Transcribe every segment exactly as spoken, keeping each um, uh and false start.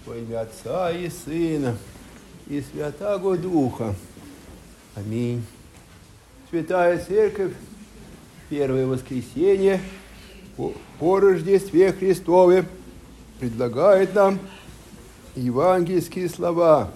Во имя Отца и Сына и Святаго Духа. Аминь. Святая Церковь, первое воскресенье по, по Рождестве Христове предлагает нам евангельские слова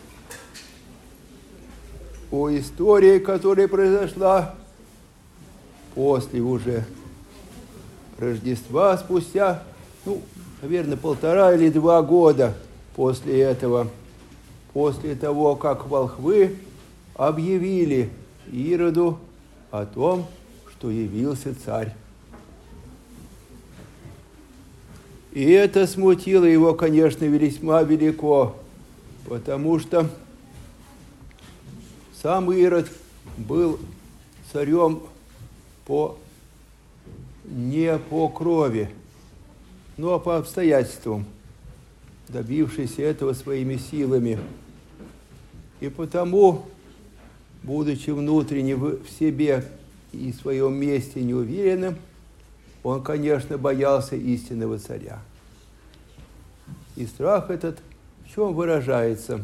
о истории, которая произошла после уже Рождества, спустя, ну, наверное, полтора или два года после этого, после того, как волхвы объявили Ироду о том, что явился царь. И это смутило его, конечно, весьма велико, потому что сам Ирод был царем по, не по крови, но по обстоятельствам, добившийся этого своими силами. И потому, будучи внутренне в себе и в своем месте неуверенным, он, конечно, боялся истинного царя. И страх этот в чем выражается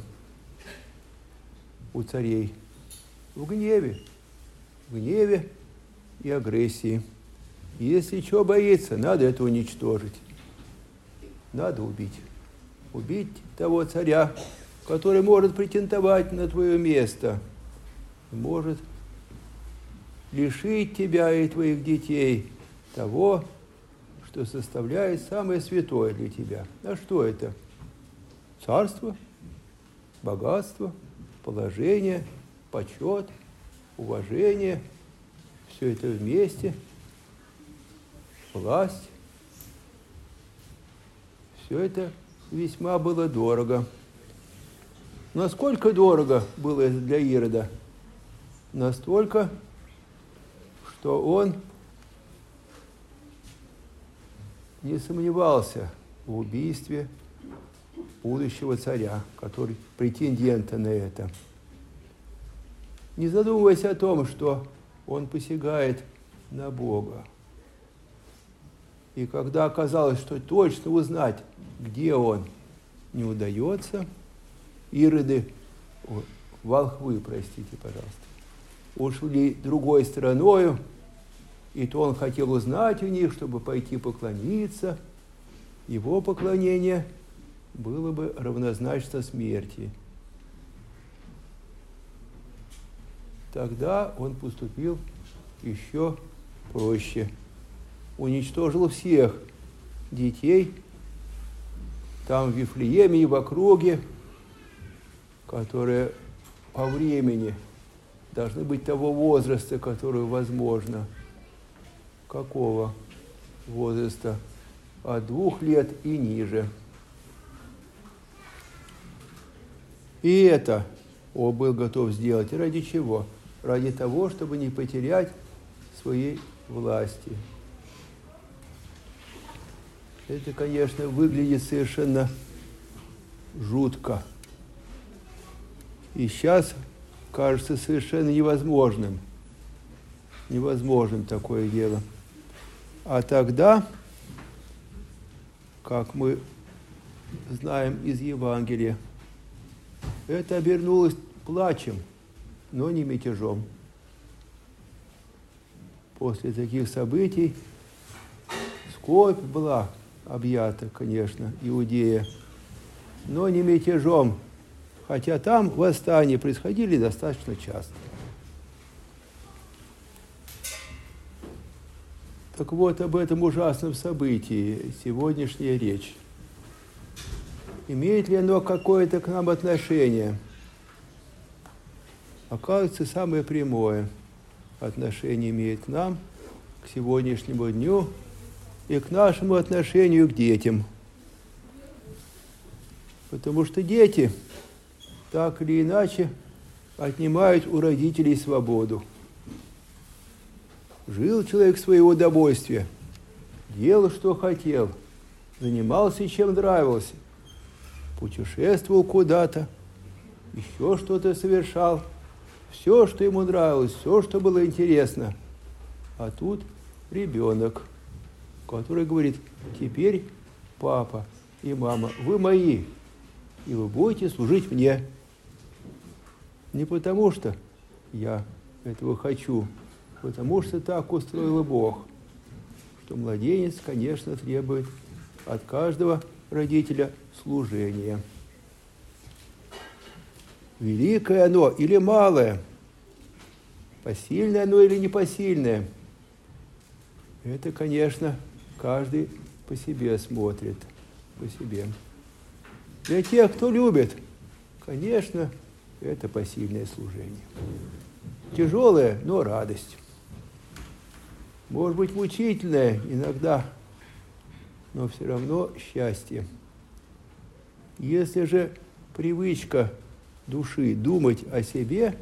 у царей? В гневе. В гневе и агрессии. И если чего боится, надо это уничтожить. Надо убить. Убить того царя, который может претендовать на твое место, может лишить тебя и твоих детей того, что составляет самое святое для тебя. А что это? Царство, богатство, положение, почет, уважение. Все это вместе. Власть. Все это весьма было дорого. Насколько дорого было для Ирода? Настолько, что он не сомневался в убийстве будущего царя, который претендента на это. Не задумываясь о том, что он посягает на Бога. И когда оказалось, что точно узнать, где он, не удается, Ироды, волхвы, простите, пожалуйста, ушли другой стороною, и то он хотел узнать у них, чтобы пойти поклониться. Его поклонение было бы равнозначно смерти. Тогда он поступил еще проще. Уничтожил всех детей там в Вифлееме и в округе, которые по времени должны быть того возраста, который возможно. Какого возраста? От двух лет и ниже. И это он был готов сделать. Ради чего? Ради того, чтобы не потерять своей власти. Это, конечно, выглядит совершенно жутко. И сейчас кажется совершенно невозможным. Невозможным такое дело. А тогда, как мы знаем из Евангелия, это обернулось плачем, но не мятежом. После таких событий скорбь была объята, конечно, Иудея, но не мятежом, хотя там восстания происходили достаточно часто. Так вот, об этом ужасном событии сегодняшняя речь. Имеет ли оно какое-то к нам отношение? Оказывается, самое прямое отношение имеет к нам, к сегодняшнему дню и к нашему отношению к детям. Потому что дети так или иначе отнимают у родителей свободу. Жил человек в свое удовольствие, делал, что хотел, занимался, чем нравился, путешествовал куда-то, еще что-то совершал, все, что ему нравилось, все, что было интересно. А тут ребенок, который говорит: теперь папа и мама, вы мои, и вы будете служить мне. Не потому что я этого хочу, потому что так устроил Бог, что младенец, конечно, требует от каждого родителя служения. Великое оно или малое, посильное оно или непосильное, это, конечно, каждый по себе смотрит, по себе. Для тех, кто любит, конечно, это посильное служение. Тяжелое, но радость. Может быть, мучительное иногда, но все равно счастье. Если же привычка души думать о себе,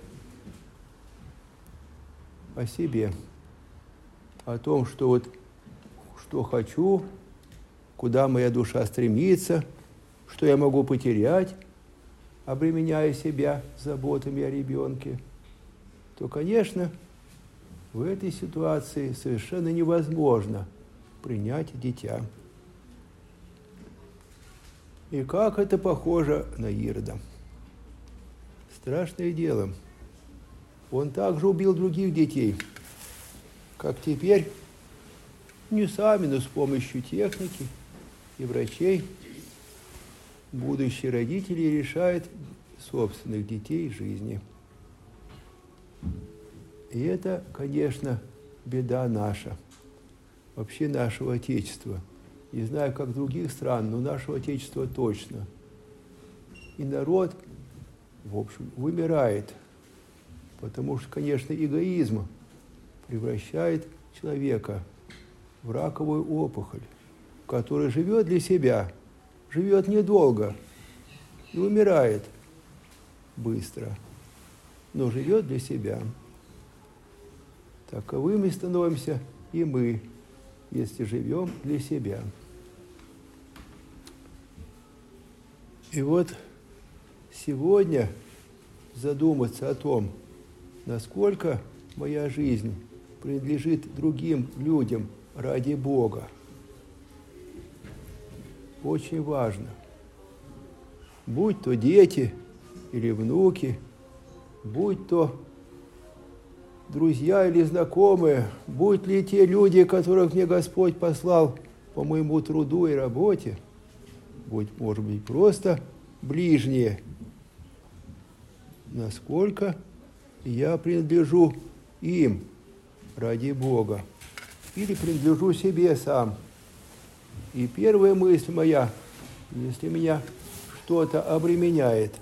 о себе, о том, что вот что хочу, куда моя душа стремится, что я могу потерять, обременяя себя заботами о ребенке, то, конечно, в этой ситуации совершенно невозможно принять дитя. И как это похоже на Ирода. Страшное дело. Он также убил других детей, как теперь, не сами, но с помощью техники и врачей, будущие родители решают собственных детей жизни. И это, конечно, беда наша, вообще нашего Отечества. Не знаю, как других стран, но нашего Отечества точно. И народ, в общем, вымирает, потому что, конечно, эгоизм превращает человека в раковую опухоль, который живет для себя, живет недолго и умирает быстро, но живет для себя. Таковыми становимся и мы, если живем для себя. И вот сегодня задуматься о том, насколько моя жизнь принадлежит другим людям ради Бога, очень важно. Будь то дети или внуки, будь то друзья или знакомые, будь ли те люди, которых мне Господь послал по моему труду и работе, будь, может быть, просто ближние, насколько я принадлежу им ради Бога или принадлежу себе сам. И первая мысль моя, если меня что-то обременяет,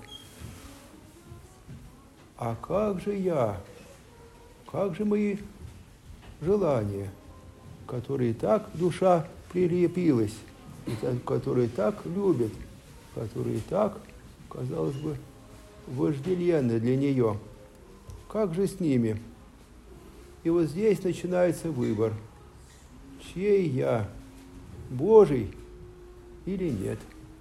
а как же я, как же мои желания, которые так душа прилепилась, и которые так любят, которые так, казалось бы, вожделенны для нее, как же с ними? И вот здесь начинается выбор, чей я, Божий или нет.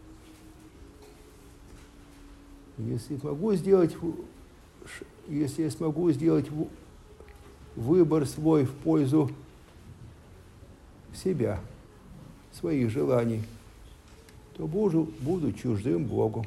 Если могу сделать, если я смогу сделать выбор свой в пользу себя, своих желаний, то буду, буду чуждым Богу.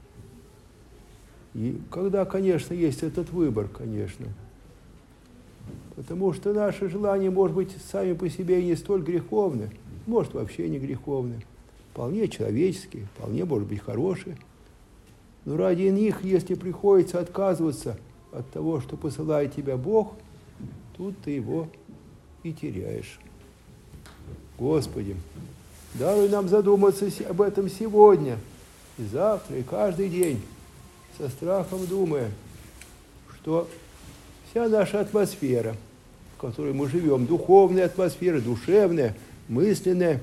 И когда, конечно, есть этот выбор, конечно, потому что наши желания, может быть, сами по себе и не столь греховны, может, вообще не греховны, вполне человеческие, вполне, может быть, хорошие. Но ради них, если приходится отказываться от того, что посылает тебя Бог, тут ты его и теряешь. Господи, дай нам задуматься об этом сегодня, и завтра, и каждый день, со страхом думая, что вся наша атмосфера, в которой мы живем, духовная атмосфера, душевная, мысленная,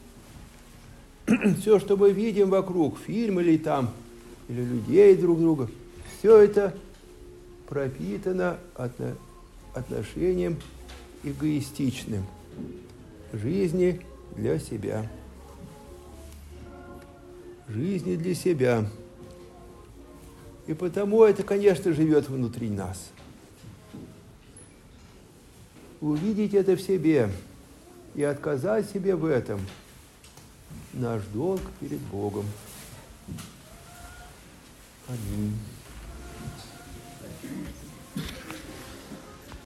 все, что мы видим вокруг, фильм или там, или людей друг друга, все это пропитано отно- отношением эгоистичным, жизни для себя. Жизни для себя. И потому это, конечно, живет внутри нас. Увидеть это в себе и отказать себе в этом – наш долг перед Богом. Аминь.